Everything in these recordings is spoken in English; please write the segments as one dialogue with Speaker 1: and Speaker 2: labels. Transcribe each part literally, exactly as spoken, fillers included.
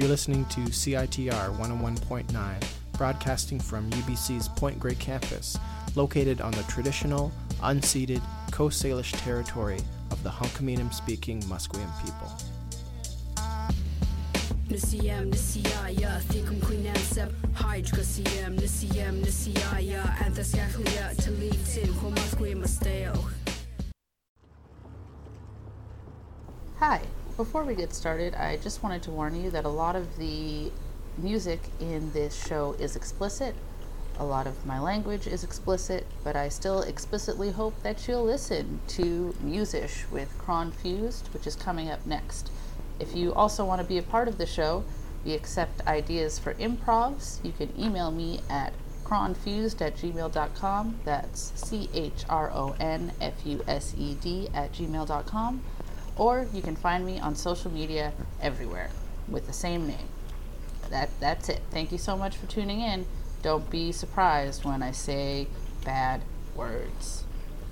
Speaker 1: You're listening to C I T R one oh one point nine, broadcasting from U B C's Point Grey campus, located on the traditional, unceded Coast Salish territory of the Hunkaminam-speaking Musqueam people.
Speaker 2: Nisiyam nisiyaya thikum kuinansab hydra siyam nisiyam nisiyaya anthasyakhlia talitin homasquim masteo.
Speaker 3: Hi. Before we get started, I just wanted to warn you that a lot of the music in this show is explicit. A lot of my language is explicit, but I still explicitly hope that you'll listen to Musish with Cron Fused, which is coming up next. If you also want to be a part of the show, we accept ideas for improvs. You can email me at cronfused at gmail dot com. That's C H R O N F U S E D at gmail dot com. Or you can find me on social media everywhere with the same name. That That's it. Thank you so much for tuning in. Don't be surprised when I say bad words.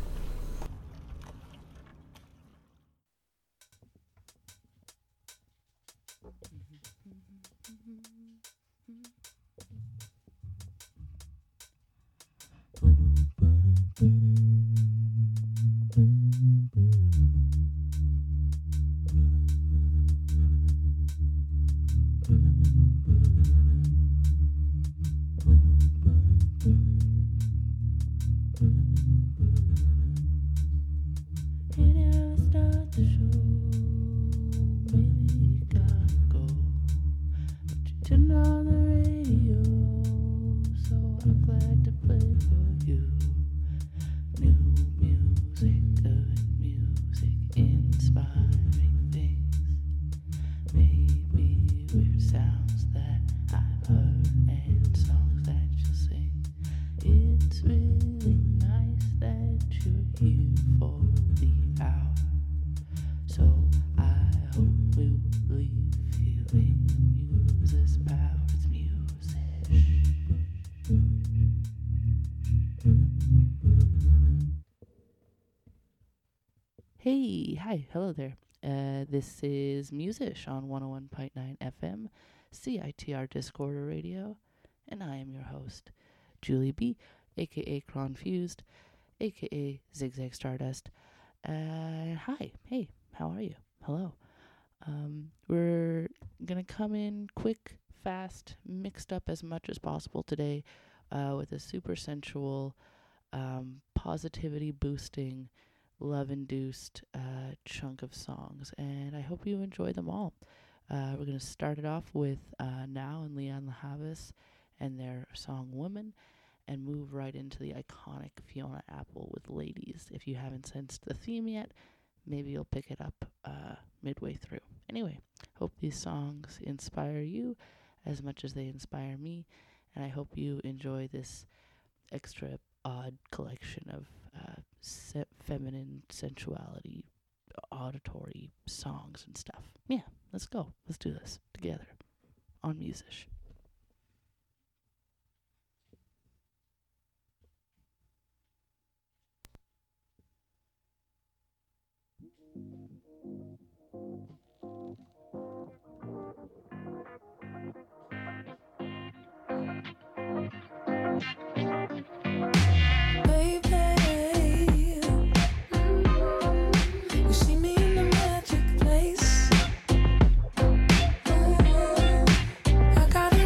Speaker 3: Hey, hi, hello there. Uh, this is Musish on one oh one point nine F M, C I T R Discorder Radio, and I am your host, Julie B, aka Cronfused, aka Zigzag Stardust. Uh, hi, hey, how are you? Hello. Um, we're gonna come in quick, fast, mixed up as much as possible today, uh, with a super sensual, um, positivity boosting, love-induced uh, chunk of songs, and I hope you enjoy them all. Uh, we're going to start it off with uh, Now and Leon LaHavas and their song Woman, and move right into the iconic Fiona Apple with Ladies. If you haven't sensed the theme yet, maybe you'll pick it up uh, midway through. Anyway, hope these songs inspire you as much as they inspire me, and I hope you enjoy this extra odd collection of uh, se- feminine sensuality, auditory songs and stuff. Yeah, let's go. Let's do this together on Musish.
Speaker 4: I got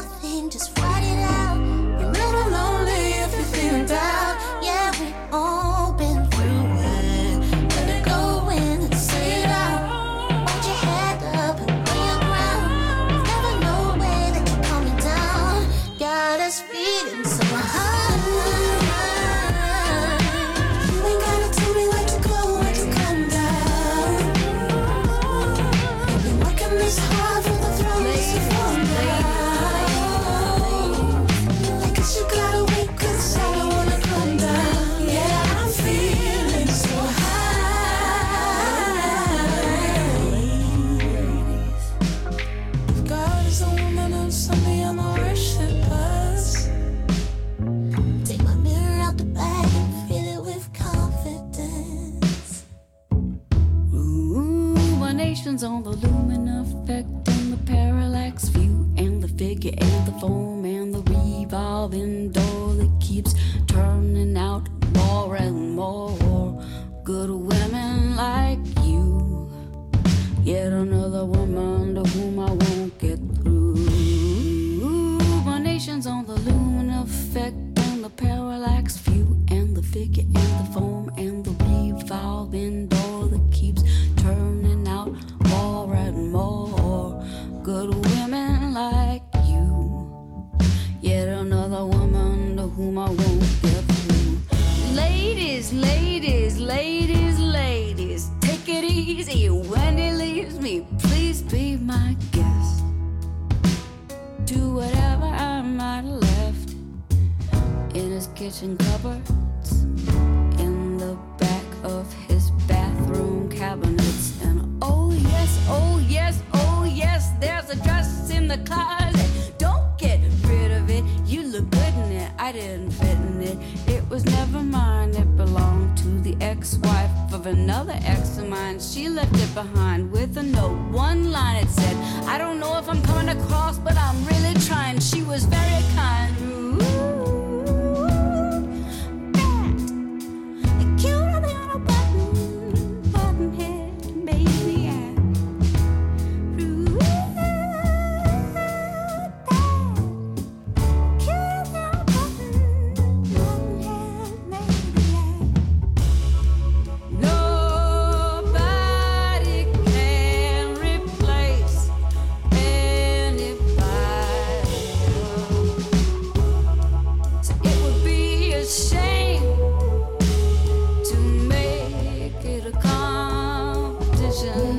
Speaker 4: everything, just write it out. You're never lonely if you're feeling down. Yeah, we all been through it. Let it go in and say it out. Hold your head up and lay your ground. You never know where that you're coming down. Got us feeling so high. You ain't gotta tell me where to go, where to come down. You've been working this hard for the throne, it's a fall down. I guess you gotta wait, 'cause I don't wanna come down. Yeah, I'm feeling so high. If God is a woman and somebody on the worship us, take my mirror out the bag and fill it with confidence.
Speaker 2: Ruminations on the lumen effect and the parallax view and the figure and the foam and the revolving door that keeps turning out more and more good women like you. Yet another woman to whom I won't get through. Ruminations on the lumen effect and the parallax view and the figure and the foam and the revolving door that keeps turning out more and more good women like you. Yet another woman to whom I won't get through. Ladies, ladies, ladies, ladies, take it easy when he leaves me. Please be my guest. Do whatever I might have left in his kitchen cupboards, in the back of his bathroom cabinets. And oh yes, oh yes, oh yes, there's a dress in the closet. Don't get rid of it. You look good in it. I didn't fit in it. It was never mine. It belonged to the ex-wife of another ex of mine. She left it behind with a note. One line it said, I don't know if I'm coming across, but I'm really trying. She was very kind. Ooh, that. Cute on a button, button head, maniac. Ooh, that. Cute on a button, button head, maniac. Nobody can replace anybody. So it would be a shame to make it a competition.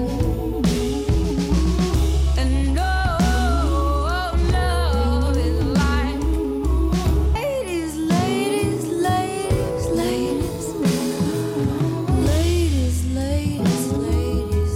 Speaker 2: And no, love is like ladies, ladies, ladies, ladies, ladies, ladies, ladies, ladies,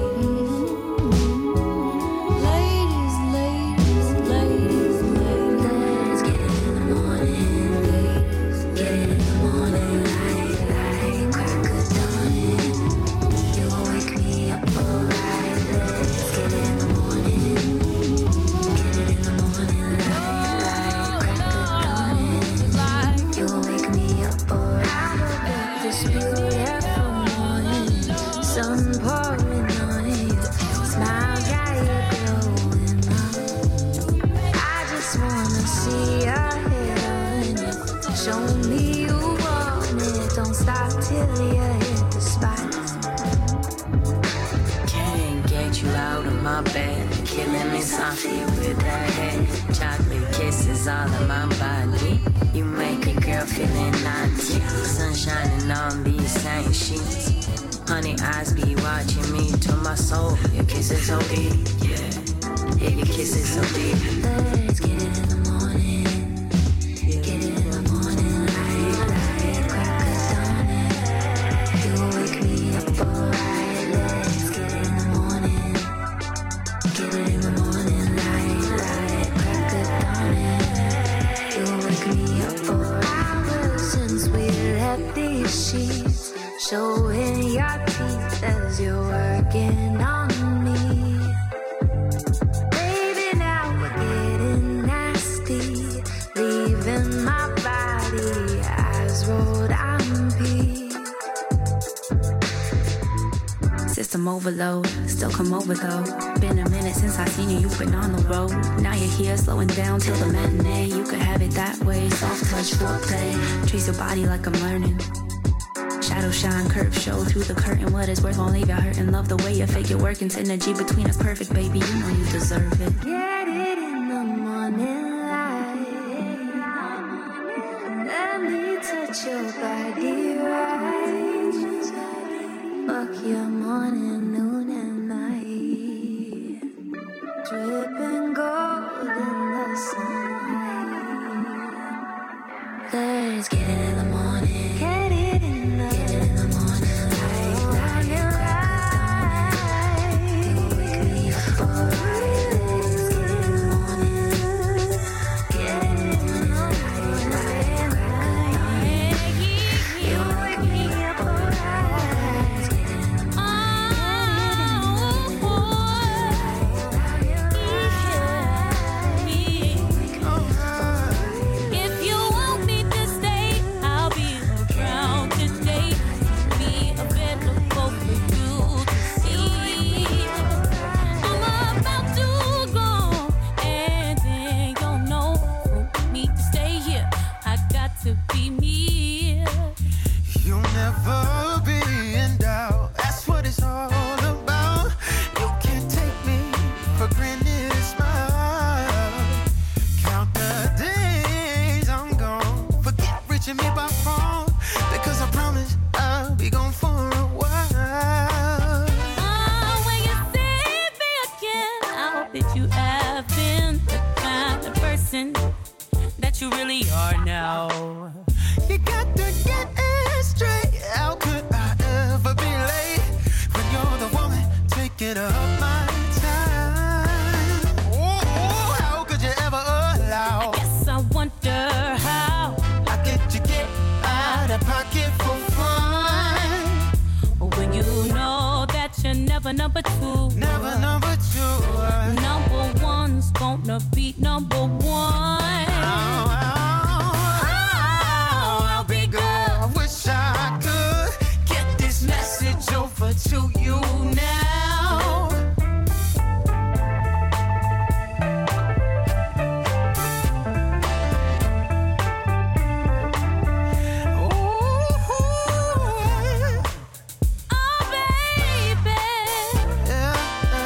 Speaker 2: ladies, ladies, ladies, ladies. Get it in the morning, ladies. Get it in the morning, light, light, crack of dawn. You will wake me up alright. Let's get it in the morning. Get it in the morning, light, light, crack of dawn. You will wake me up alright. This beautiful morning, sun pouring on you, smile got you glowing up. I just wanna see your head, show me you want it. Don't stop till you hit the spot.
Speaker 5: Can't get you out of my bed, killing me softly with that head. Chocolate kisses all in my body. You make a girl feeling naughty. Sun shining on these same sheets. Honey eyes be watching me to my soul. Your kisses so deep, yeah. Yeah, your kisses so deep.
Speaker 4: Let's get it in the morning. Get it in the morning, light, light, crack of dawn. You will wake me up alright. Let's get it in the morning. Get it in the morning, light, light, crack of dawn. You will wake me up alright. Hours since we left these sheets, showing your teeth as you're working on me. Baby, now we're getting nasty, leaving my body as road I'm pee.
Speaker 5: System
Speaker 2: overload. Still come over though. Been a minute since I seen you, you've been on the road. Now you're here, slowing down till the matinee. You could have it that way, soft touch, foreplay. Trace your body like I'm learning. Shadow shine, curve show through the curtain. What is worth won't leave you hurting. Love the way you figure working. Synergy between us perfect, baby. You know you deserve it.
Speaker 4: Get it in the morning light. Let me touch your body right. Fuck your morning, noon, and night. Dripping gold in the sunlight. Let's get it in the morning. Get it in the, get it in the morning light. Morning light. You wake me up alright. Let's get it in the morning. Get it in the morning light. You wake me up alright. Let's get it in the
Speaker 6: If you want me to stay, I'll be around today. Be available for you to see. I'm about to go, and then you'll know for me to stay here. I got to be me.
Speaker 7: You'll never be in doubt. That's what it's all about. You can't take me for granted. Smile. Count the days I'm gone. Forget reaching me by phone. Because I promise I'll be gone for a while.
Speaker 6: Oh, when you see me again, I hope that you have been the kind of person that you really are now.
Speaker 7: You got to get it straight. How could I ever be late when you're the woman taking up my time? Oh, how could you ever allow?
Speaker 6: Yes, I wonder how.
Speaker 7: How could you get out of pocket for fun?
Speaker 6: When you know that you're never number two.
Speaker 7: Never number two.
Speaker 6: Number one's gonna be number one.
Speaker 7: Oh, oh, oh, I'll be good. I wish I could get this message over to you now. Ooh,
Speaker 6: Oh, baby.
Speaker 7: yeah.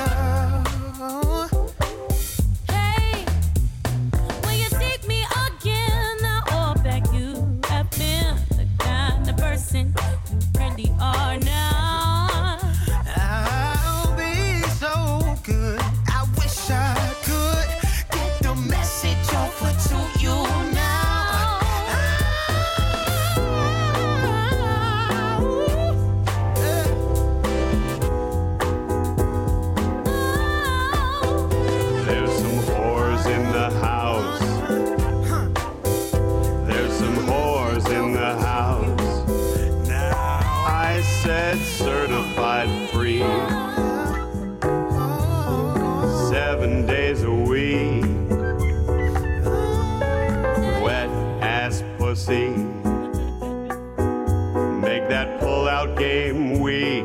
Speaker 6: Hey, when you seek me again, I hope that you have been the kind of person you really are now.
Speaker 7: I'll be so good. I wish I could get the message over to you now.
Speaker 8: There's some whores in the house. There's some whores in the house.
Speaker 7: Now
Speaker 8: I said certified free. Seven days a week. Wet ass pussy. Make that pull-out game weak.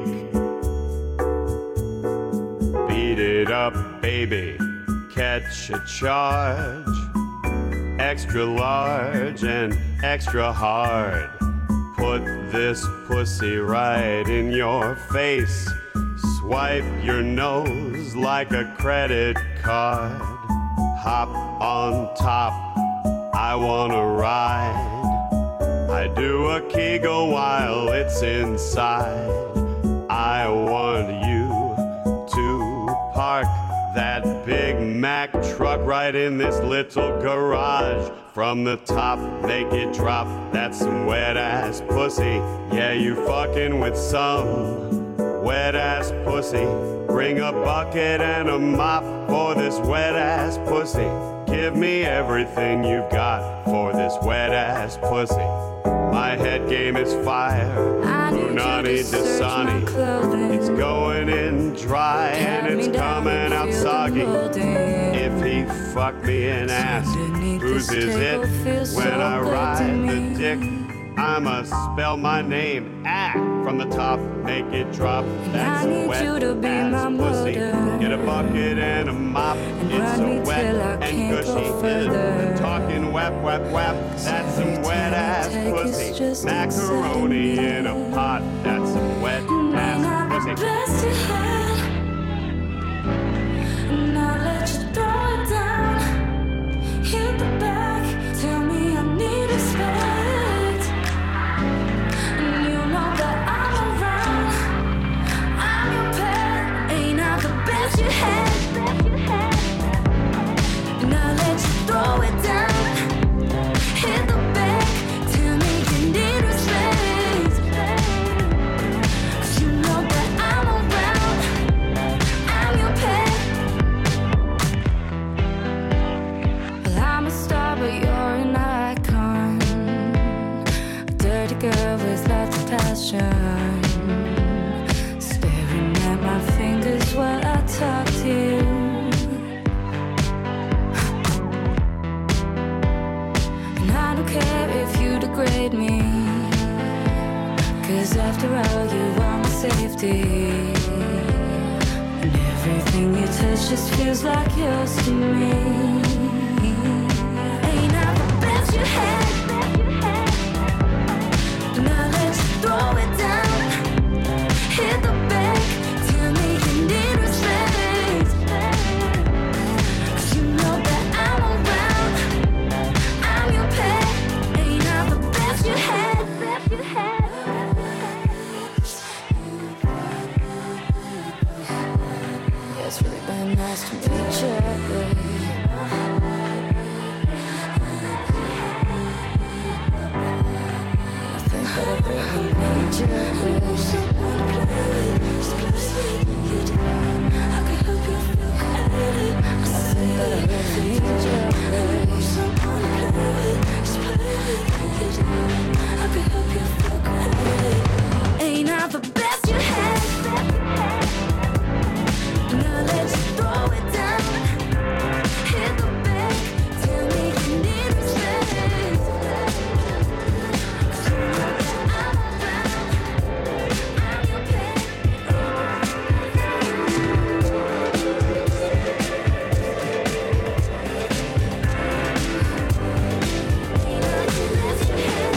Speaker 8: Beat it up, baby. Catch a charge. Extra large and extra hard. Put this pussy right in your face. Swipe your nose like a credit card. Hop on top, I wanna ride. I do a Kegel while it's inside. I want you to park that Big Mac truck right in this little garage. From the top, make it drop. That's some wet ass pussy. Yeah, you fucking with some wet ass pussy. Bring a bucket and a mop for this wet ass pussy. Give me everything you've got for this wet ass pussy. My head game is fire.
Speaker 2: I need you to
Speaker 8: Unani
Speaker 2: search my
Speaker 8: Dasani.
Speaker 2: clothing.
Speaker 8: It's going in dry and
Speaker 2: Pat me
Speaker 8: it's
Speaker 2: down
Speaker 8: coming
Speaker 2: and
Speaker 8: out
Speaker 2: feel the
Speaker 8: soggy.
Speaker 2: molding.
Speaker 8: If he fucked me and asked
Speaker 2: Underneath
Speaker 8: whose
Speaker 2: this
Speaker 8: is it
Speaker 2: table feels
Speaker 8: when
Speaker 2: so
Speaker 8: I
Speaker 2: good to
Speaker 8: ride the
Speaker 2: me.
Speaker 8: dick, I'ma spell my name. Ah, from the top, make it drop. That's
Speaker 4: I need
Speaker 8: wet
Speaker 4: you to be
Speaker 8: ass
Speaker 4: my
Speaker 8: pussy.
Speaker 4: mother.
Speaker 8: Get a bucket and a mop.
Speaker 4: And
Speaker 8: It's
Speaker 4: run
Speaker 8: so
Speaker 4: me
Speaker 8: wet
Speaker 4: till I
Speaker 8: and
Speaker 4: can't
Speaker 8: gushy.
Speaker 4: go further.
Speaker 8: Talking wap, wap, wap. That's some
Speaker 4: every
Speaker 8: wet
Speaker 4: time I
Speaker 8: ass
Speaker 4: take it's
Speaker 8: pussy.
Speaker 4: just
Speaker 8: Macaroni
Speaker 4: upsetting
Speaker 8: in a
Speaker 4: me.
Speaker 8: pot. That's some wet
Speaker 4: May
Speaker 8: ass
Speaker 4: not be
Speaker 8: pussy.
Speaker 4: best you had, and I'll let you throw it down. Hit the back, tell me I need respect. And you know that I'm around. I'm your pet, ain't I the best you had? And I'll let you throw it down. Hit the back, tell me you need respect. 'Cause you know that I'm around. I'm your pet. Well, I'm a star, but you're an icon. A dirty girl with lots of passion. Staring at my fingers while I talk to you. And I don't care if you degrade me. 'Cause after all, you are my safety. And everything you touch just feels like yours to me. Ain't I the best you had? And I let you throw it down. Hit the back, tell me you need respect. 'Cause you know that I'm around. I'm your pet. Ain't I the best you had? Yeah, it's really been nice to meet you. I think that I really need you. I can help you feel good. I think that I really need you. I can help you feel good. Ain't I the best you had? Now let's throw it down. Hit the back. Tell me you need respect. 'Cause you know that I'm around. I'm your pet. Ain't I the best you had?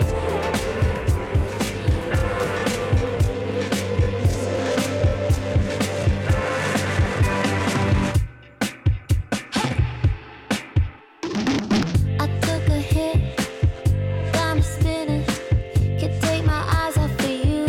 Speaker 9: I took a hit, got me spinning. Can't take my eyes off of you.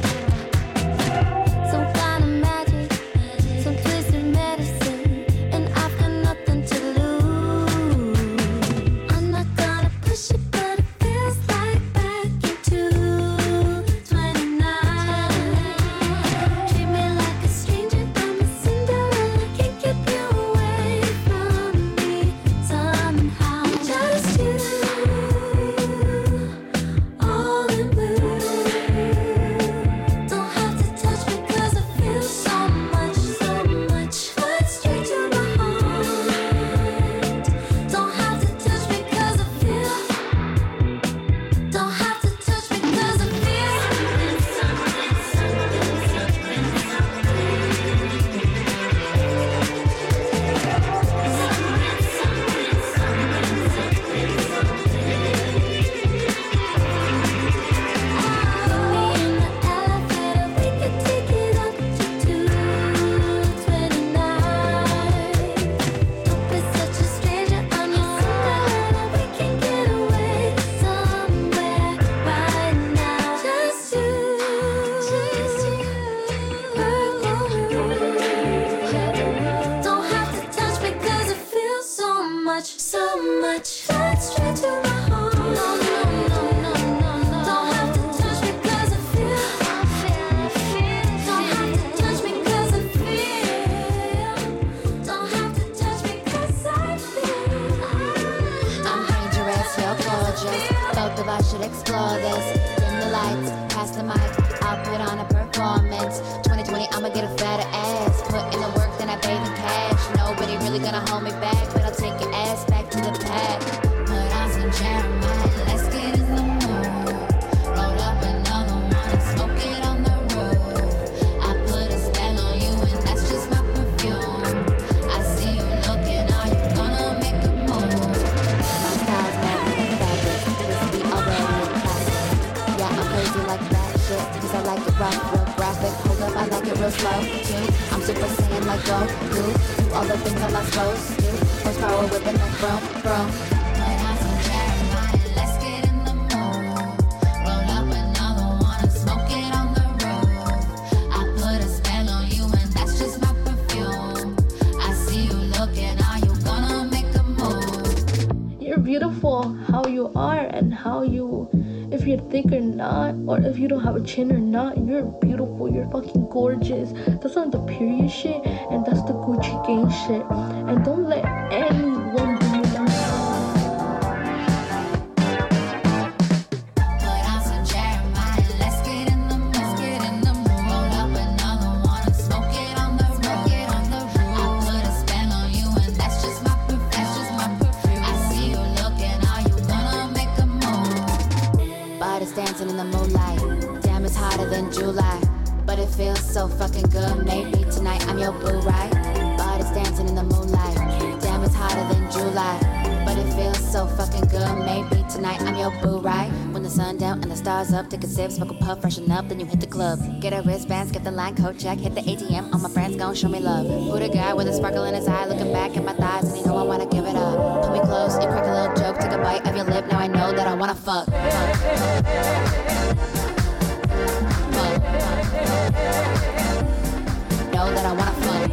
Speaker 9: Some kind of magic, some twisted medicine, and I've got nothing to lose. I'm not gonna push it, but it feels like back in two twenty-nine. Treat me like a stranger, I'm a Cinderella. Can't keep you away from me somehow. Just you, all in blue. Don't have to touch me 'cause I feel so much, so much. But straight to my heart. Don't have to touch me 'cause I feel. Don't have to touch me 'cause I feel. Put me in the elevator, we could take it up to two twenty-nine. Don't be such a stranger, I'm your Cinderella. We can get away somewhere right now. Just you, just you. Don't have to touch me 'cause it feels so much, so much. Right straight to my heart. No, no, no, no, no, no. Don't have to touch me 'cause I feel. Don't have to touch me 'cause I feel. Don't have to touch me 'cause I feel.
Speaker 10: I'm dangerous, you're gorgeous. Both of us should explore this. Dim the lights, pass the mic. I'll put on a performance. twenty twenty, I'ma get a fatter ass. Put in the work, then I pay the cash. Nobody really gonna hold me back, but I'll take your ass back to the pad. Put on some Jeremiah, let's get in the mood. go slow, too. I'm super saiyan like Goku. Do all the things I'm not supposed to. Horsepower whipping like bro, bro. Put on some Jeremiah, let's get in the mood. Roll up another one and smoke it on the roof. I put a spell on you and that's just my perfume. I see you looking, are you gonna make a move?
Speaker 11: You're beautiful how you are and how you, if you're thick or not, or if you don't have a chin or not, you're beautiful, you're fucking gorgeous. That's not the period shit, and that's the Gucci gang shit. And don't let anyone do you down.
Speaker 10: Put on some Jeremiah, let's get in the mood. Let's get in the mood. Roll up another one and smoke it on the smoke it on the roof. I put a spell on you and that's just my perfume. That's just my perfume. I see you looking, are you gonna make a move? Bodies dancing in the moonlight. Damn, it's hotter than July. But it feels so fucking good. Maybe tonight I'm your boo, right? Bodies dancing in the moonlight. Damn, it's hotter than July. But it feels so fucking good. Maybe tonight I'm your boo, right? When the sun down and the stars up, take a sip, smoke a puff, freshen up, then you hit the club. Get a wristband, skip the line, code check, hit the A T M. All my friends gon' show me love. Who the guy with a sparkle in his eye, looking back at my thighs, and you know I wanna give it up. Pull me close, you crack a little joke, take a bite of your lip. Now I know that I wanna fuck. Know that I wanna fuck.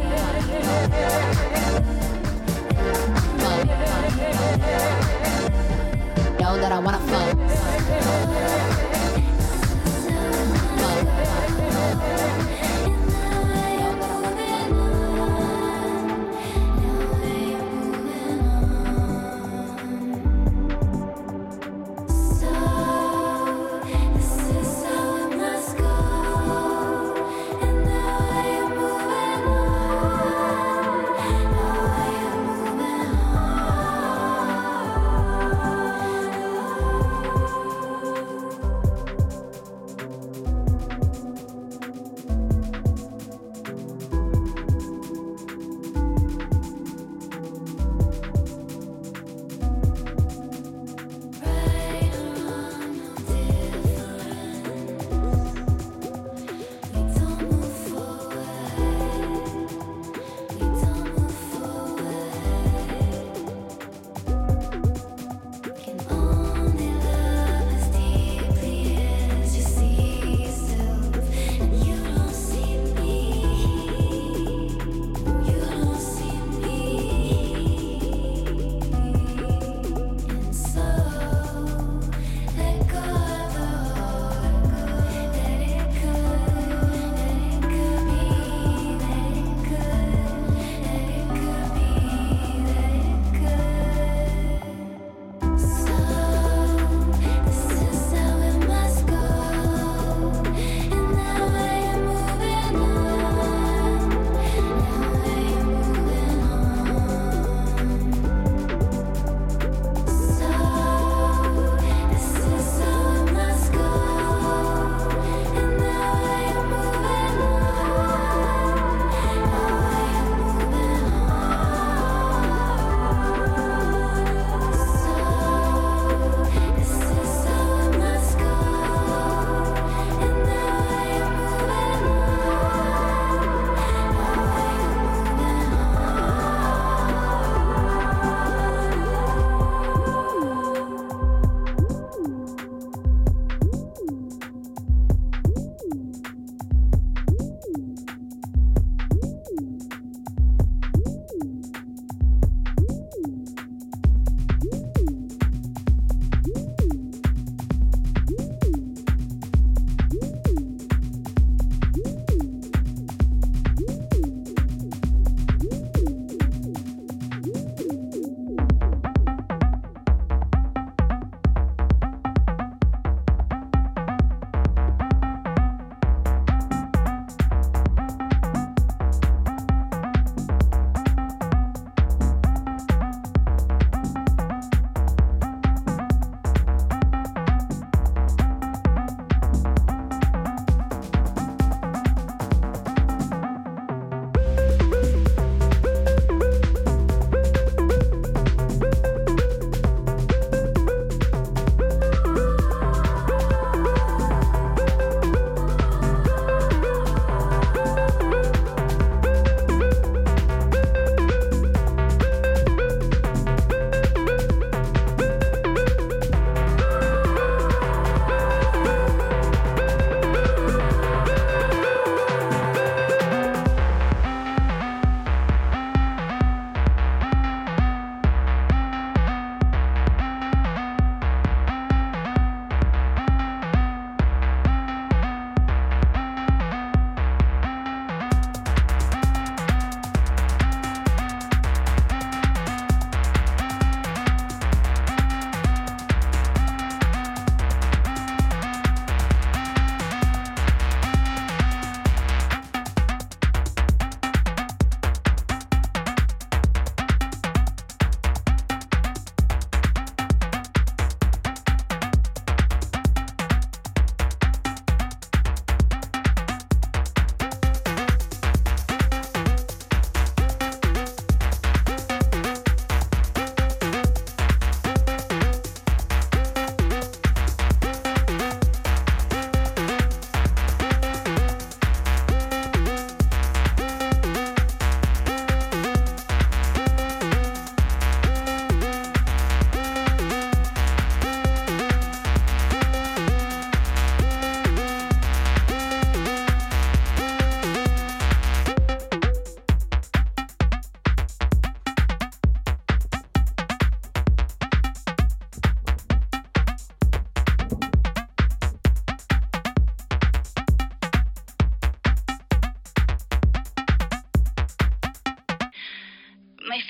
Speaker 10: Know that I wanna fuck.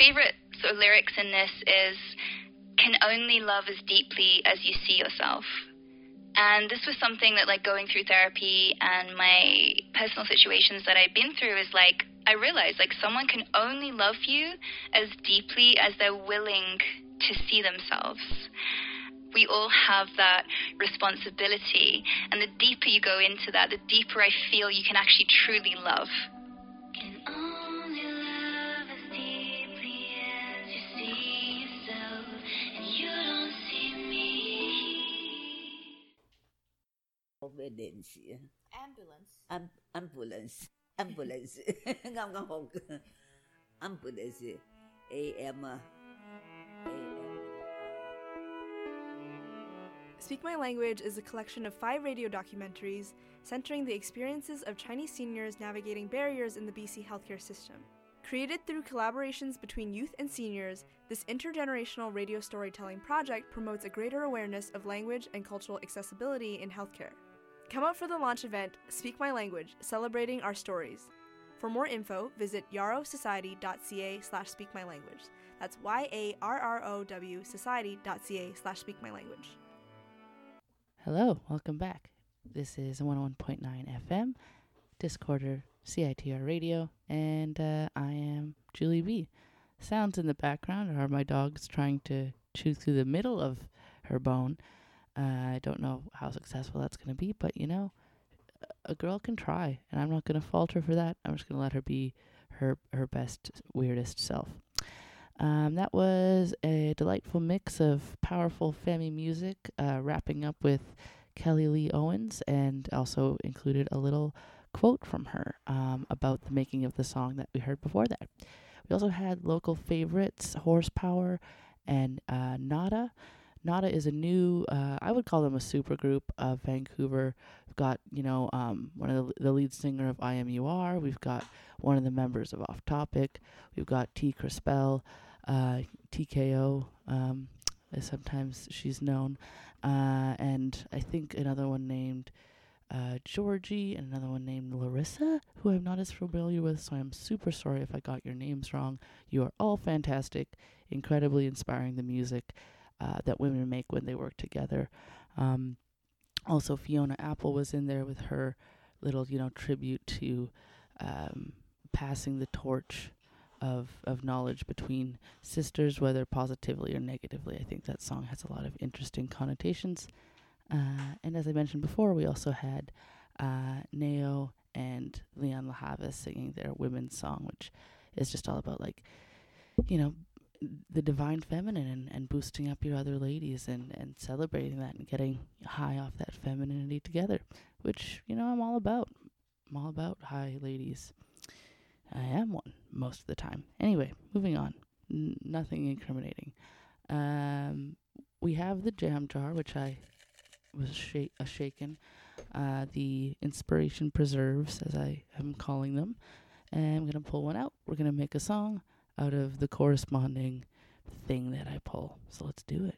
Speaker 12: favorite sort of lyrics in this is, can only love as deeply as you see yourself. And this was something that, like, going through therapy and my personal situations that I've been through is, like, I realized, like, someone can only love you as deeply as they're willing to see themselves. We all have that responsibility, and the deeper you go into that, the deeper I feel you can actually truly love.
Speaker 9: Can only love as deeply as you see yourself, and you don't see me.
Speaker 13: Ambulance.
Speaker 14: Ambulance.
Speaker 13: Ambulance. Ambulance. Ngam ngam hong. Ambulance. A M. A M.
Speaker 14: Speak My Language is a collection of five radio documentaries centering the experiences of Chinese seniors navigating barriers in the B C healthcare system. Created through collaborations between youth and seniors, this intergenerational radio storytelling project promotes a greater awareness of language and cultural accessibility in healthcare. Come out for the launch event, Speak My Language, celebrating our stories. For more info, visit yarrowsociety.ca slash speakmylanguage. That's Y A R R O W society.ca slash speakmylanguage.
Speaker 3: Hello, welcome back. This is one oh one point nine F M, Discorder, C I T R Radio, and uh, I am Julie B. Sounds in the background are my dogs trying to chew through the middle of her bone. Uh, I don't know how successful that's going to be, but, you know, a girl can try, and I'm not going to falter for that. I'm just going to let her be her her best, weirdest self. Um, that was a delightful mix of powerful family music, uh, wrapping up with Kelly Lee Owens, and also included a little quote from her um, about the making of the song that we heard before that. We also had local favorites, Horsepower and uh, Nada. Nada is a new, uh, I would call them a super group of Vancouver. We've got, you know, um, one of the, the lead singer of I M U R. We've got one of the members of Off Topic. We've got T. Crispell, uh, T K O, um, as sometimes she's known. Uh, and I think another one named uh, Georgie, and another one named Larissa, who I'm not as familiar with, so I'm super sorry if I got your names wrong. You are all fantastic, incredibly inspiring, the music Uh, that women make when they work together. Um, also, Fiona Apple was in there with her little, you know, tribute to um, passing the torch of, of knowledge between sisters, whether positively or negatively. I think that song has a lot of interesting connotations. Uh, and as I mentioned before, we also had uh, Neo and Leon LaHava singing their women's song, which is just all about, like, you know, the divine feminine and, and boosting up your other ladies and, and celebrating that and getting high off that femininity together, which, you know, I'm all about. I'm all about high ladies. I am one most of the time. Anyway, moving on. N- nothing incriminating. Um, we have the jam jar, which I was sh- a shaken. Uh, the inspiration preserves, as I am calling them. And I'm going to pull one out. We're going to make a song out of the corresponding thing that I pull. So let's do it.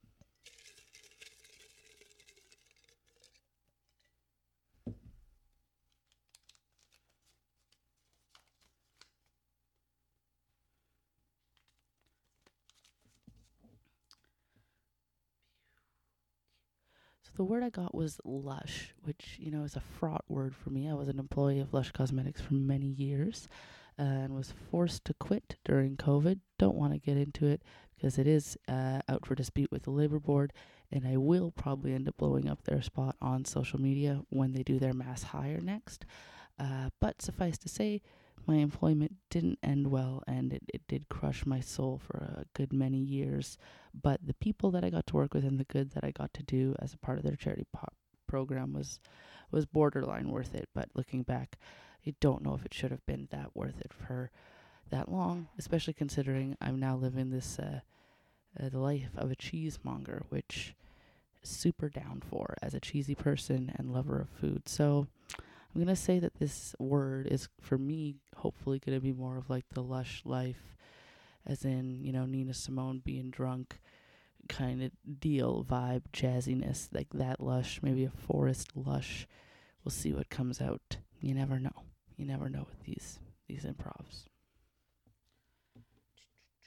Speaker 3: So the word I got was lush, which, you know, is a fraught word for me. I was an employee of Lush Cosmetics for many years. Uh, and was forced to quit during COVID. Don't want to get into it because it is uh, out for dispute with the Labour Board, and I will probably end up blowing up their spot on social media when they do their mass hire next. Uh, but suffice to say, my employment didn't end well, and it, it did crush my soul for a good many years. But the people that I got to work with and the good that I got to do as a part of their charity po- program was was borderline worth it. But looking back, I don't know if it should have been that worth it for that long, especially considering I'm now living this uh, uh, the life of a cheesemonger, which is super down for as a cheesy person and lover of food. So I'm going to say that this word is, for me, hopefully going to be more of like the lush life, as in, you know, Nina Simone being drunk kind of deal, vibe, jazziness, like that lush, maybe a forest lush. We'll see what comes out. You never know. You never know with these these improvs.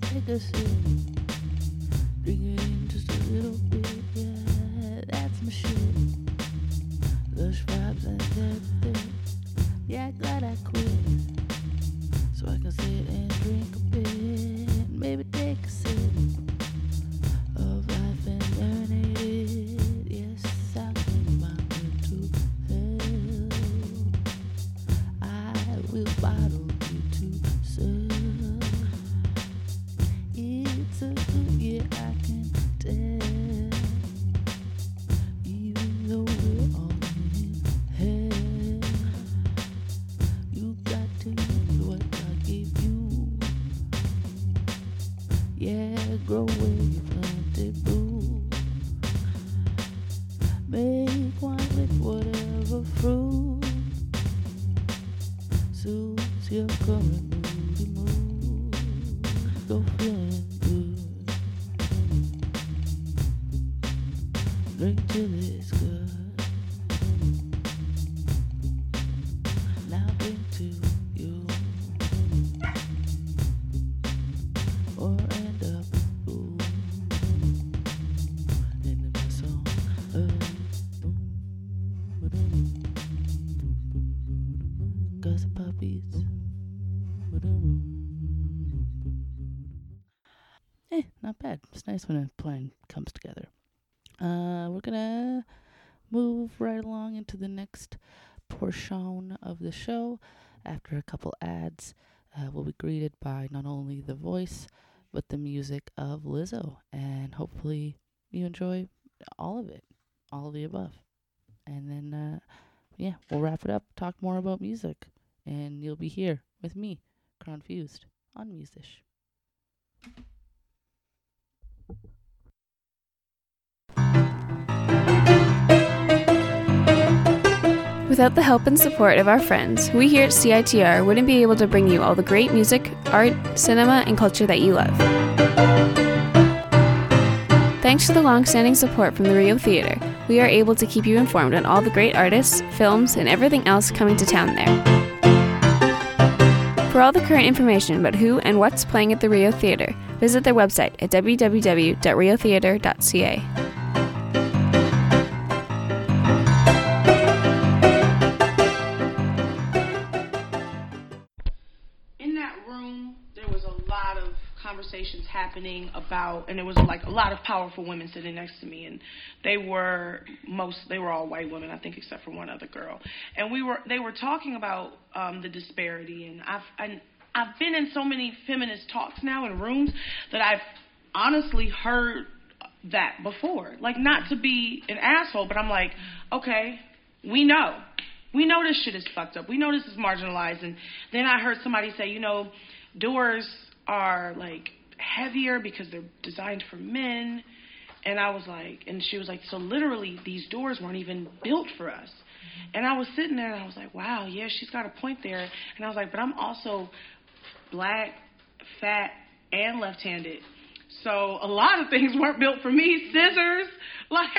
Speaker 3: take a sip. Drink it in just a little bit, yeah, that's my shit. Lush vibes and everything, yeah, glad I quit. So I can sit and drink a bit, maybe take a sip of life and marinate it. Yes, I'll take my way to hell. I will bottle you to sell. It's a good year, I can tell. Even though we're all in hell, you got to use what I gave you. Yeah, grow where you planted, boo. Make wine with whatever fruit suits your current moody mood. Go feeling good. Drink till it's good. Now drink to you, or end up ooh in my song. Cause the puppies. Eh, not bad. It's nice when a plan comes together. Uh, we're gonna move right along into the next portion of the show. After a couple ads, uh, we'll be greeted by not only the voice, but the music of Lizzo. And hopefully you enjoy all of it, all of the above. And then, uh, yeah, we'll wrap it up, talk more about music. And you'll be here with me, Confused, on Musish.
Speaker 15: Without the help and support of our friends, we here at C I T R wouldn't be able to bring you all the great music, art, cinema, and culture that you love. Thanks to the long-standing support from the Rio Theater, we are able to keep you informed on all the great artists, films, and everything else coming to town there. For all the current information about who and what's playing at the Rio Theater, visit their website at w w w dot rio theater dot c a.
Speaker 16: Conversations happening about, and there was like a lot of powerful women sitting next to me, and they were most they were all white women, I think, except for one other girl. And we were they were talking about um, the disparity, and I've I, I've been in so many feminist talks now in rooms that I've honestly heard that before. Like, not to be an asshole, but I'm like, okay, we know. We know this shit is fucked up. We know this is marginalized. And then I heard somebody say, you know, doors are like heavier because they're designed for men. And I was like, and she was like, so literally these doors weren't even built for us. And I was sitting there and I was like, wow, yeah, she's got a point there. And I was like, but I'm also black, fat, and left-handed. So a lot of things weren't built for me. Scissors, like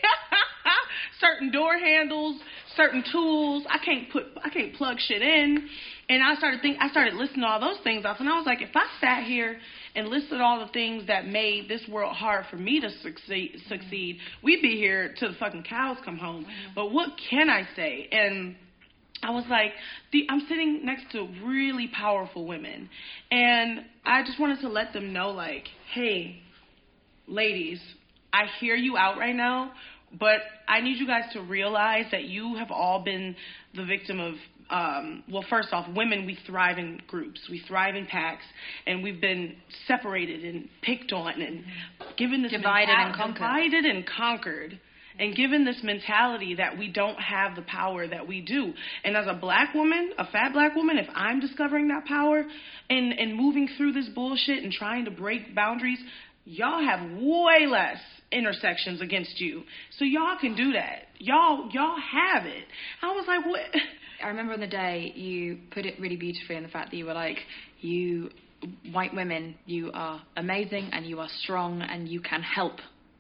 Speaker 16: certain door handles, certain tools. I can't put, I can't plug shit in. And I started think, I started listing all those things off, and I was like, if I sat here and listed all the things that made this world hard for me to succeed, succeed, we'd be here till the fucking cows come home. Mm-hmm. But what can I say? And I was like, the, I'm sitting next to really powerful women, and I just wanted to let them know, like, hey, ladies, I hear you out right now, but I need you guys to realize that you have all been the victim of, um, well, first off, women, we thrive in groups. We thrive in packs, and we've been separated and picked on and given this
Speaker 17: divided
Speaker 16: menta-
Speaker 17: and conquered.
Speaker 16: Divided and conquered. And given this mentality that we don't have the power that we do. And as a black woman, a fat black woman, if I'm discovering that power and, and moving through this bullshit and trying to break boundaries, y'all have way less intersections against you. So y'all can do that. Y'all y'all have it. I was like, what?
Speaker 17: I remember on the day you put it really beautifully in the fact that you were like, you white women, you are amazing and you are strong and you can help us.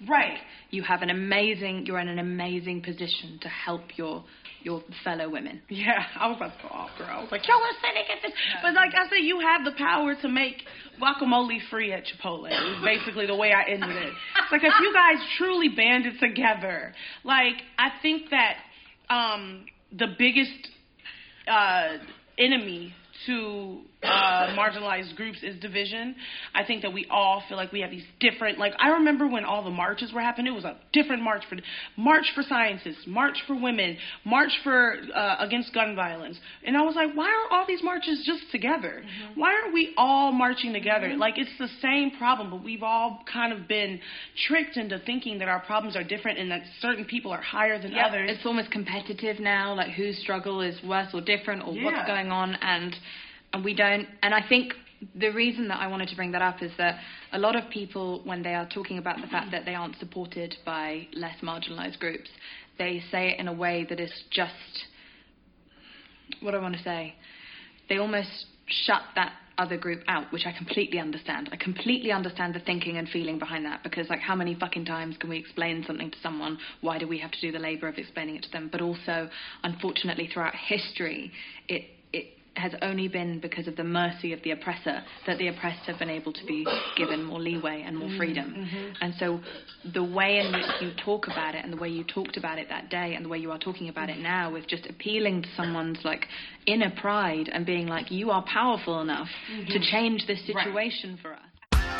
Speaker 16: Right.
Speaker 17: You have an amazing, you're in an amazing position to help your your fellow women.
Speaker 16: Yeah, I was about to go off, girl. I was like, yo, let's say they get this. But like I said, you have the power to make guacamole free at Chipotle. It was basically the way I ended it. It's like, if you guys truly banded together, like, I think that um, the biggest uh, enemy to uh, marginalized groups is division. I think that we all feel like we have these different, like, I remember when all the marches were happening, it was a different march for, march for scientists, march for women, march for, uh, against gun violence. And I was like, why are all these marches just together? Mm-hmm. Why aren't we all marching together? Mm-hmm. Like, it's the same problem, but we've all kind of been tricked into thinking that our problems are different and that certain people are higher than
Speaker 17: yeah,
Speaker 16: others.
Speaker 17: It's almost competitive now, like whose struggle is worse or different or
Speaker 16: yeah.
Speaker 17: what's going on, and And we don't, and I think the reason that I wanted to bring that up is that a lot of people, when they are talking about the fact that they aren't supported by less marginalized groups, they say it in a way that is just, what do I want to say? They almost shut that other group out, which I completely understand. I completely understand the thinking and feeling behind that, because, like, how many fucking times can we explain something to someone? Why do we have to do the labor of explaining it to them? But also, unfortunately, throughout history, it it has only been because of the mercy of the oppressor that the oppressed have been able to be given more leeway and more freedom.
Speaker 16: Mm-hmm.
Speaker 17: And so the way in which you talk about it and the way you talked about it that day and the way you are talking about it now with just appealing to someone's, like, inner pride and being like, you are powerful enough mm-hmm. to change this situation right. for us.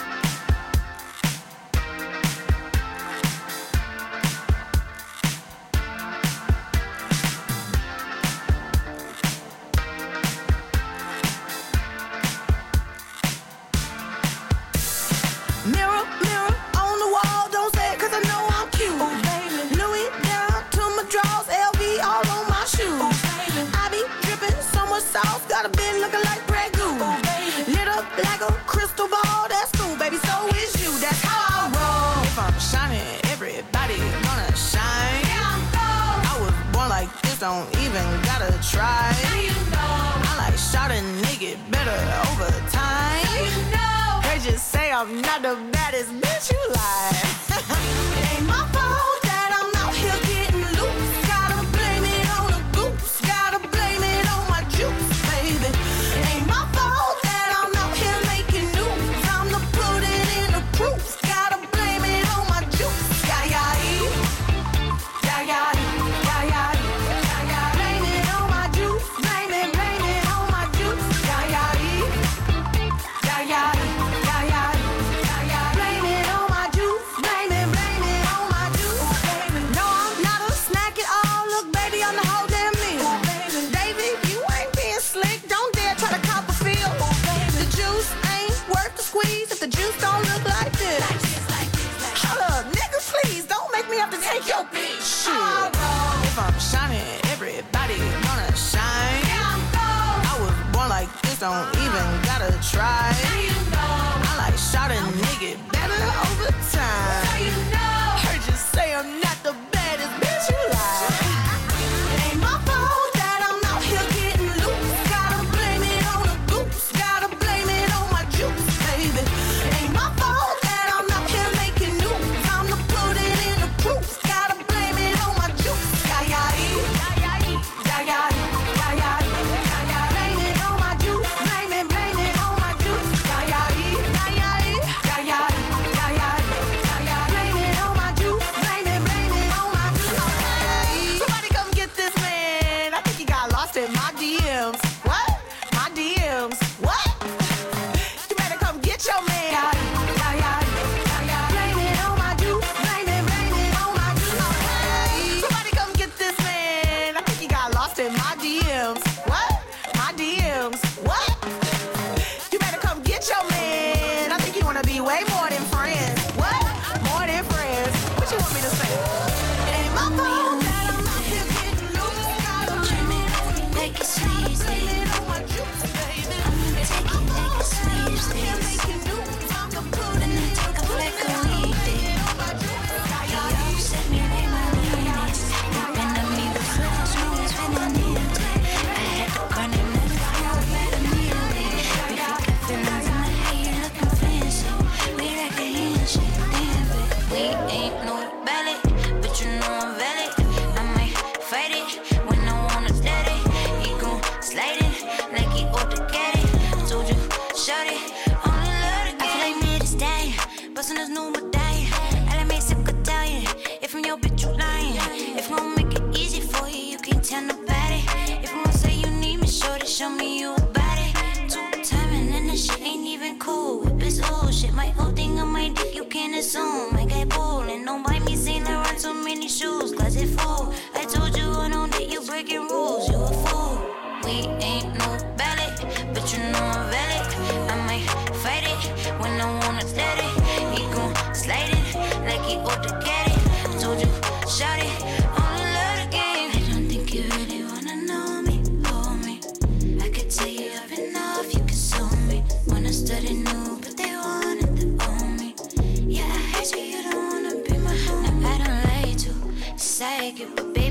Speaker 18: Mirror, mirror on the wall, don't say it 'cause I know I'm cute. Oh, baby. Louis down to my drawers, L V all on my shoes. Oh, baby. I be dripping so much sauce, got a bit looking like Grey Goose. Oh, baby. Lit up like a crystal ball, that's cool, baby, so is you, that's how I roll. If I'm shining, everybody gonna shine. Yeah, I'm gold. I was born like this, don't even gotta try. Now you know. I like shot a nigga better over time. Now you know. Just say I'm not the baddest bitch you like. It ain't my fault that I'm out here getting loose. Gotta blame it on the goose. Gotta blame it on my juice, baby. It ain't my fault that I'm out here making news. I'm the put it in the proof. Gotta blame it on my juice. Yeah, yeah, yeah, yeah, yeah, yeah, yeah. Blame it on my juice. Blame it, blame it on my juice. Yeah, yeah, yeah, yeah. The juice don't look like this. Like this, like this, like hold up, nigga, please don't make me have to take your bitch. Shit. Oh, if I'm shining, everybody gonna shine. Yeah, I'm gold. I was born like this, don't even gotta try. Now you know. I like shot a nigga better over time. Now you know. Heard you say I'm not the baddest bitch you like. It ain't my fault that I'm out here getting loose. Gotta blame it on the goose. Gotta blame it on my juice, baby. Blame it on my juice, blame it, blame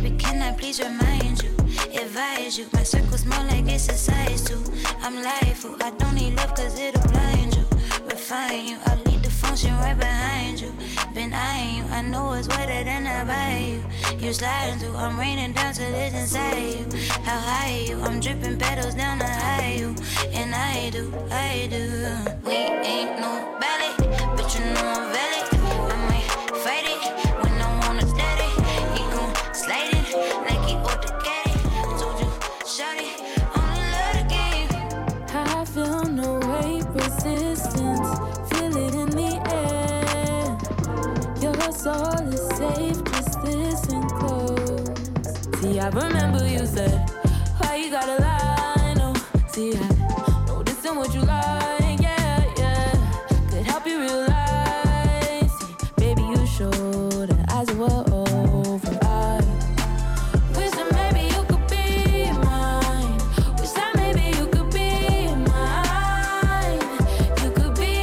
Speaker 9: baby, can I please remind you? Advise you, my circle's more like it's a size two. I'm liable, I don't need love cause it'll blind you. Refine you, I'll lead the function right behind you. Been eyeing you, I know it's wetter than I buy you. You sliding through, I'm raining down till it's inside you. How high are you? I'm dripping petals down the high you. And I do, I do. We ain't no ballet, but you know I'm valid. I might fight it when I wanna steady. He gon' slide it like he ought to get it. Told you, shout it, only love the game.
Speaker 6: I feel no weight resistance, feel it in the air. Your soul is safe, just listen close. See, I remember you said, why you gotta lie? No, see, I know this ain't what you like, yeah, yeah. Could help you realize, see, baby, you showed that eyes were open. I wish that maybe you could be mine. Wish that maybe you could be mine. You could be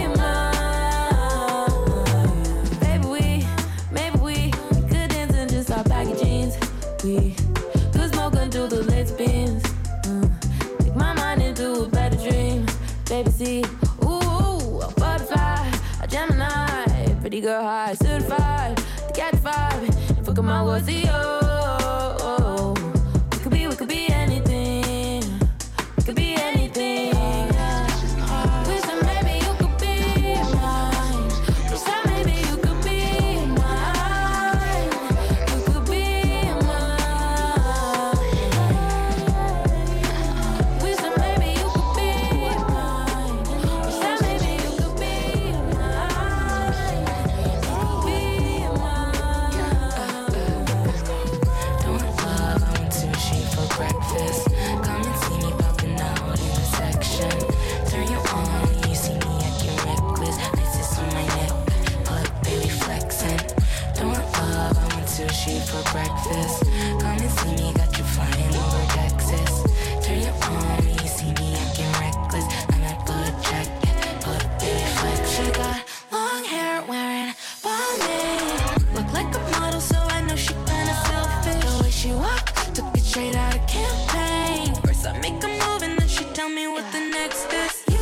Speaker 6: mine. Baby, we, maybe we could dance and just stop baggy jeans. We could smoke until the late spins. Mm. Take my mind into a better dream. Baby, see, ooh, a butterfly, a Gemini, pretty girl high, certified to get the vibe. If look at my words, see, oh, we could be, we could be anything. We could be anything. Wish that maybe you could be mine. Wish that maybe you could be mine. You could be mine. Wish that maybe you could be mine. Wish that maybe you could be mine. You could be mine.
Speaker 19: Don't love, I want sushi for breakfast. Come and see me popping out in the section. Turn you on, you see me acting reckless. Isis on my neck, butt baby flexing. Don't love, I want sushi for breakfast. Come and see me, got you flying over Texas. Turn you on, you see me acting reckless. I'm at butt check, butt baby flex. She got long hair wearing bonnet. Look like a model, so I know she kinda selfish. The way she walk, took it straight out of campaign. First I make a move and then she tell me what the next is. You,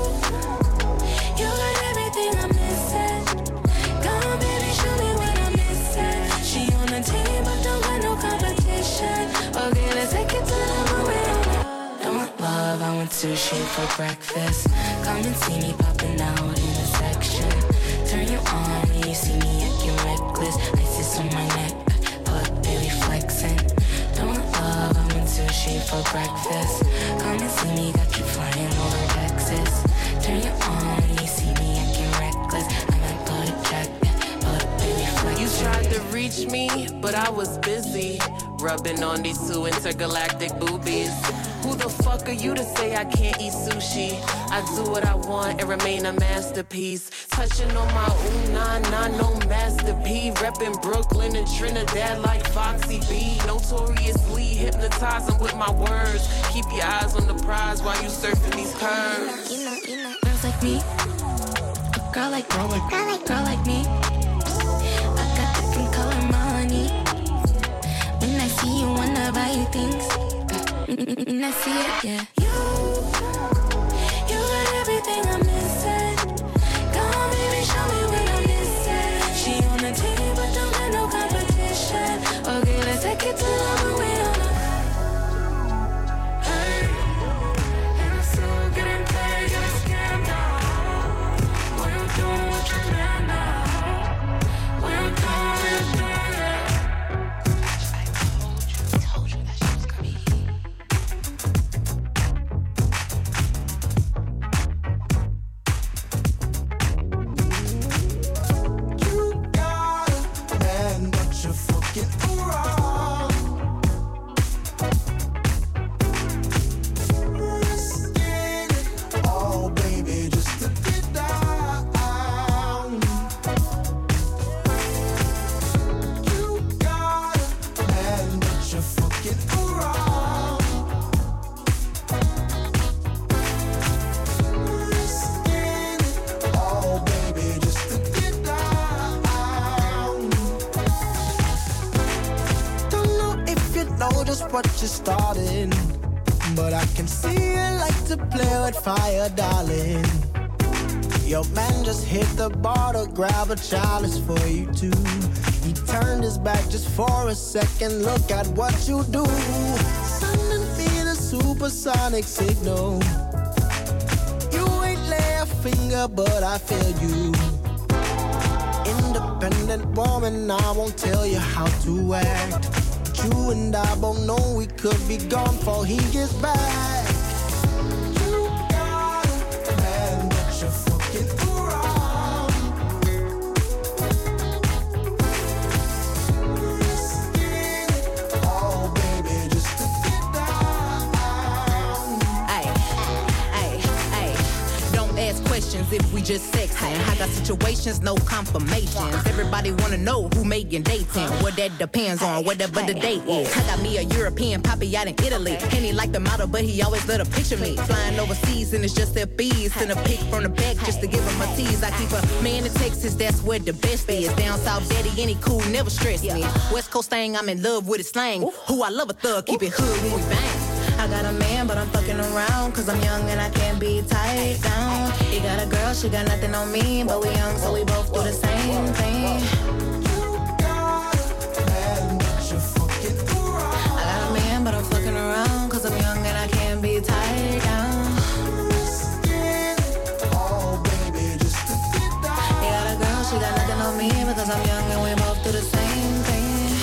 Speaker 19: you got everything I'm missing. Come on, baby, show me what I'm missing. She on the team, but don't got no competition. Okay, let's take it to the movie. Don't want love, I want sushi for breakfast. Come and see me popping out in the section. Turn you on, you see me acting reckless. Isis on my neck, butt baby flexing. Don't want love, I want sushi for breakfast. Come and see me, got you flying over Texas. Turn you on, you see me acting reckless. I might put a check, butt baby flexing.
Speaker 20: You tried to reach me, but I was busy. Rubbing on these two intergalactic boobies. Who the fuck are you to say I can't eat sushi? I do what I want and remain a masterpiece. Touching on my ooh, nah, nah, no Master P. Reppin' Brooklyn and Trinidad like Foxy B. Notoriously hypnotizing with my words. Keep your eyes on the prize while you surfing these curves.
Speaker 19: You know, you know, girls like me. A girl like, girl like, girl like, girl like me. I got different color money. When I see you, wanna buy you things. When I see it, yeah. You, you got everything I'm missing. Come on, baby, show me what I'm missing. She on the team, but don't got no competition. Okay, let's take it to the movie. Hey, and I'm still getting paid, get a scam now. What you doing with your man now? What you doing with your man now?
Speaker 7: don't know just what you're starting, but I can see you like to play with fire, darling. Your man just hit the bar to grab a chalice for you too. He turned his back just for a second. Look at what you do. Sending me the supersonic signal. You ain't lay a finger, but I feel you. Independent woman, I won't tell you how to act. You and I both know we could be gone before he gets back. You got a man, but you're fucking around. Risking it all, baby, just to get down.
Speaker 21: Ay, ay, ay. Don't ask questions if we just sexing. I got situations, no confirmations. Everybody wanna know who making dating. What that depends on, whatever the date is. I got me a European poppy out in Italy. And he like the model, but he always let her picture me. Flying overseas and it's just their bees. Send a pic from the back just to give him a tease. I keep a man in Texas, that's where the best is. Down south, daddy, any cool, never stress me. West Coast thing, I'm in love with his slang. Who I love a thug, keep it hood when we bang. I got a man, but I'm fucking around, cause I'm young and I can't be tied down. He got a girl, she got nothing on me, but we young, so we both do the same thing. I got a man, but I'm fucking around, cause I'm young and I can't be tied down. He got a girl, she got nothing on me, because I'm young and we both do the same thing.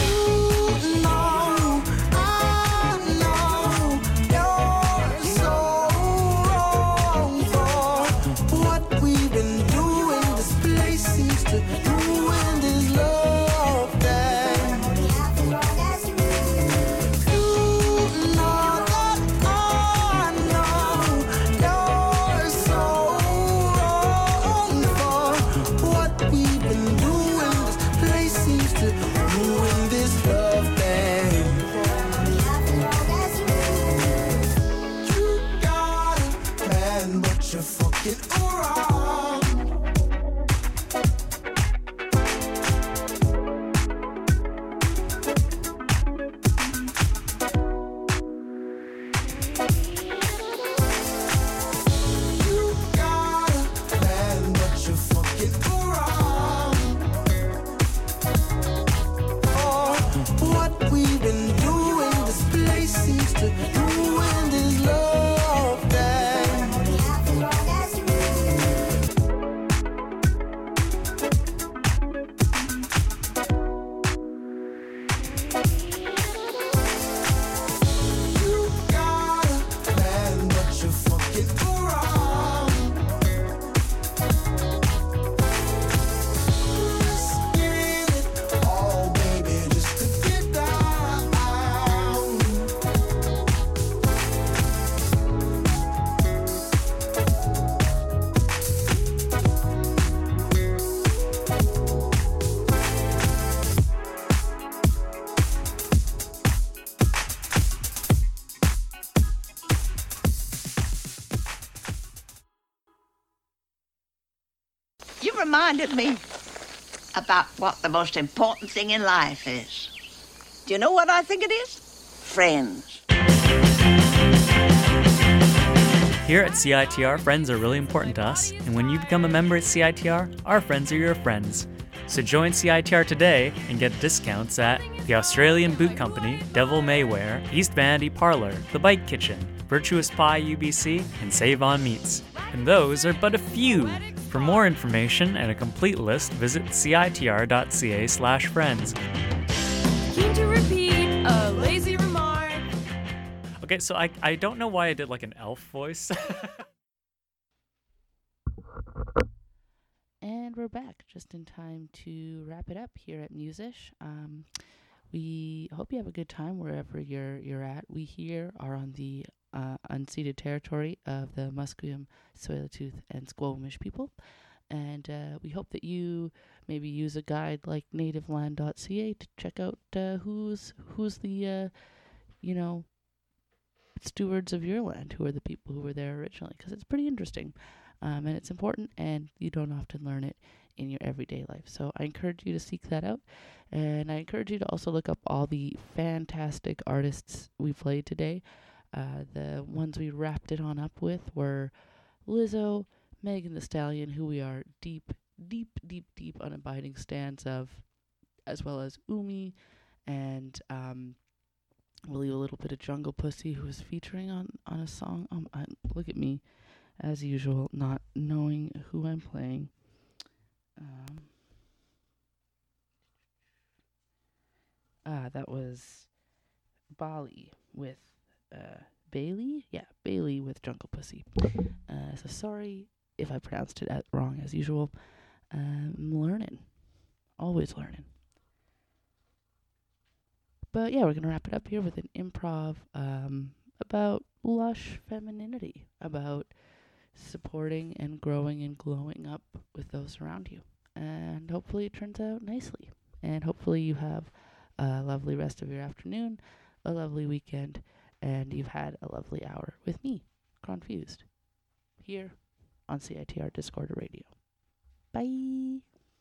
Speaker 22: You reminded me about what the most important thing in life is. Do you know what I think it is? Friends.
Speaker 23: Here at C I T R, friends are really important to us, and when you become a member at C I T R, our friends are your friends. So join C I T R today and get discounts at the Australian Boot Company, Devil Maywear, East Vanity Parlor, The Bike Kitchen, Virtuous Pie U B C, and Save On Meats. And those are but a few. For more information and a complete list, visit citr.ca slash friends.
Speaker 6: Keen to repeat a lazy remark.
Speaker 23: Okay, so I, I don't know why I did like an elf voice.
Speaker 3: And we're back just in time to wrap it up here at Musish. Um, we hope you have a good time wherever you're you're at. We here are on the uh, unceded territory of the Musqueam, Tsleil-Waututh, and Squamish people. And uh, we hope that you maybe use a guide like nativeland dot c a to check out uh, who's who's the, uh, you know, stewards of your land, who are the people who were there originally, because it's pretty interesting. Um, and it's important, and you don't often learn it in your everyday life. So I encourage you to seek that out. And I encourage you to also look up all the fantastic artists we played today. Uh, the ones we wrapped it on up with were Lizzo, Megan Thee Stallion, who we are deep, deep, deep, deep unabiding stans of, as well as Umi, and um, we'll leave a little bit of Jungle Pussy, who is featuring on, on a song. Um, I, look at me, as usual, not knowing who I'm playing. Um, ah, that was Bali with uh, Bailey? Yeah, Bailey with Jungle Pussy. Uh, so sorry if I pronounced it as wrong, as usual. Um, I'm learning. Always learning. But yeah, we're going to wrap it up here with an improv um, about lush femininity, about supporting and growing and glowing up with those around you. And hopefully it turns out nicely. And hopefully you have a lovely rest of your afternoon, a lovely weekend, and you've had a lovely hour with me, Confused, here on C I T R Discorder Radio. Bye!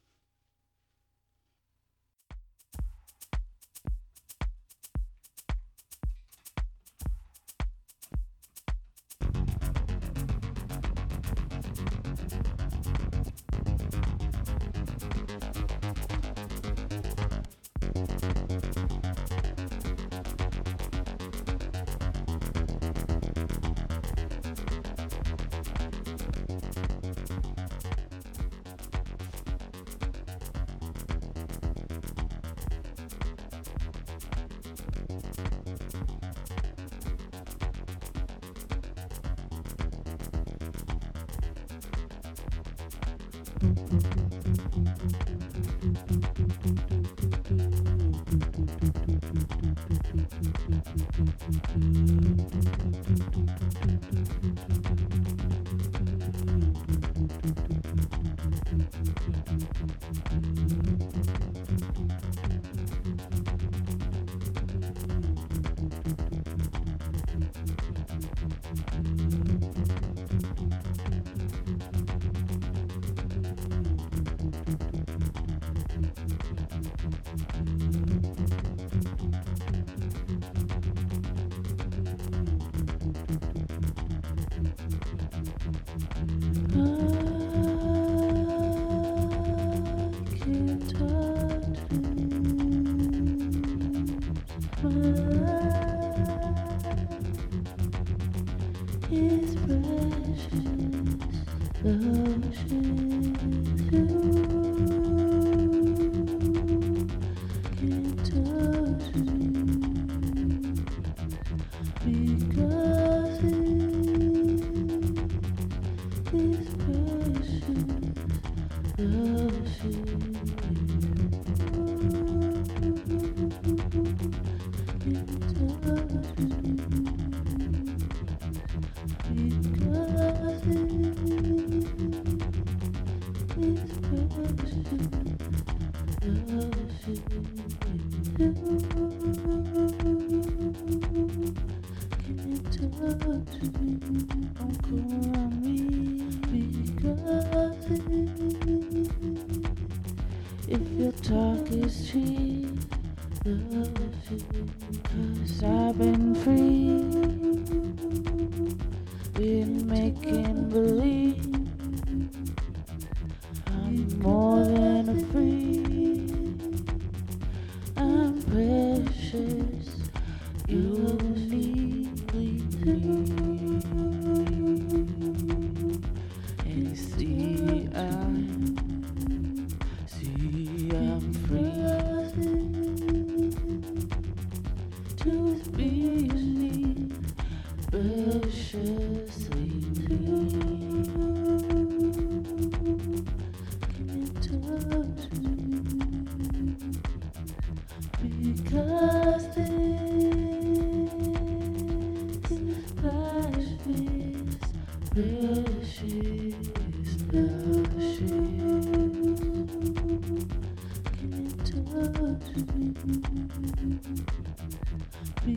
Speaker 3: If your talk is cheap, love you, 'cause I've been free, been making believe I'm more than a freak. I'm precious, uniquely me. And you see, I'm, see, I'm free to be unique, preciously me. Can you touch me? Because this life is precious, precious. Can you touch me?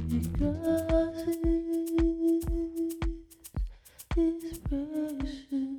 Speaker 3: Because it is precious.